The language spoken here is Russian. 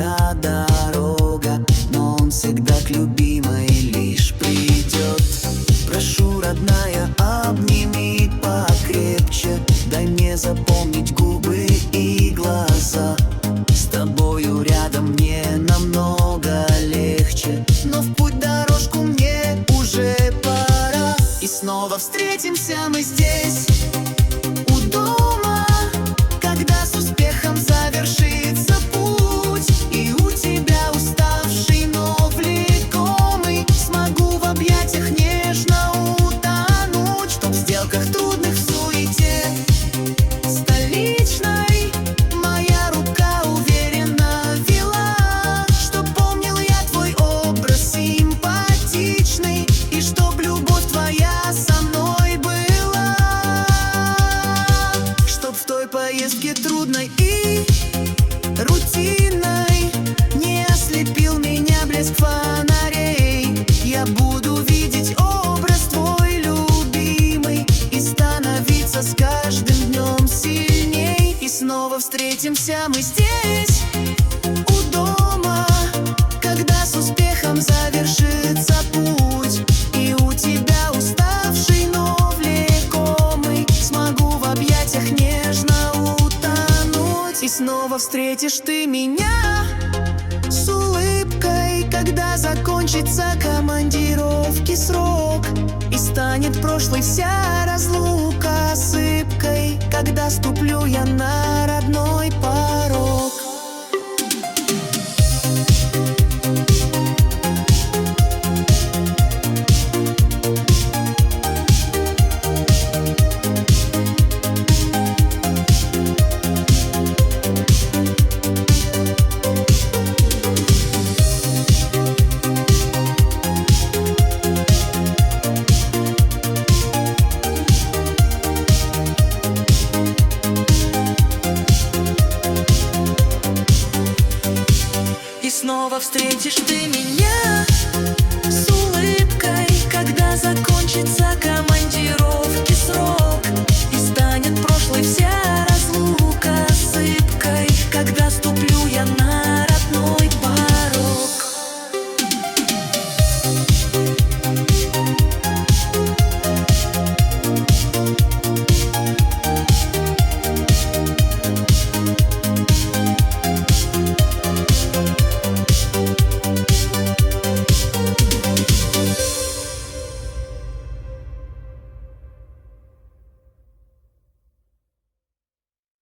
моя дорога, но он всегда к любимой лишь придет. Прошу, родная, обними покрепче, дай мне запомнить губы и глаза. С тобою рядом мне намного легче, но в путь дорожку мне уже пора. И снова встретимся мы здесь, у дома, когда с успехом завершится путь. И у тебя уставший, но влекомый, смогу в объятиях нежно утонуть. Чтоб в сделках трудных, в суете столичной моя рука уверенно вела. Чтоб помнил я твой образ симпатичный, и чтоб любовь твоя со мной была. Чтоб в той поездке трудной и рутинной не ослепил меня блеск фонарей. Я буду видеть образ твой любимый и становиться с каждым днем сильней. И снова встретимся мы здесь, у дома, когда с успехом завершится путь. И у тебя уставший, но влекомый, смогу в объятиях нежно утонуть. И снова встретишь ты меня с улыбкой, когда закончится командировки срок, и станет прошлой вся разлука осыпкой, когда ступлю я на родной порог. И снова встретишь ты меня с улыбкой, когда закончится командировки